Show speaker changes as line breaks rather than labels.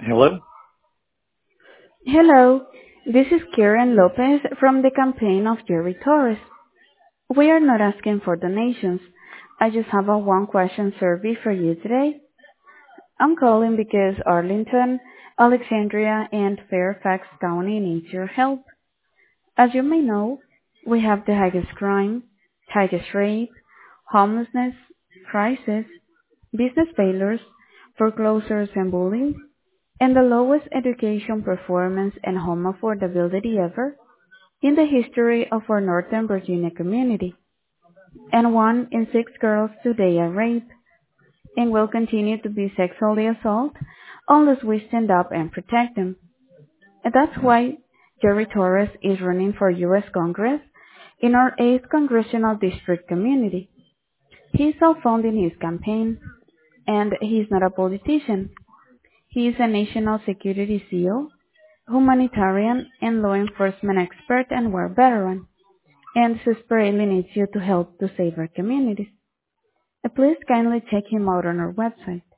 Hello?
Hello, this is Karen Lopez from the campaign of Jerry Torres. We are not asking for donations. I just have a one-question survey for you today. I'm calling because Arlington, Alexandria, and Fairfax County needs your help. As you may know, we have the highest crime, highest rape, homelessness, crisis, business failures, foreclosures and bullying, and the lowest education performance and home affordability ever in the history of our Northern Virginia community. And 1 in 6 girls today are raped and will continue to be sexually assaulted unless we stand up and protect them. And that's why Jerry Torres is running for U.S. Congress in our 8th Congressional District community. He's self-funding his campaign, and he's not a politician. He is a national security SEAL, humanitarian, and law enforcement expert and war veteran, and desperately needs you to help to save our communities. Please kindly check him out on our website.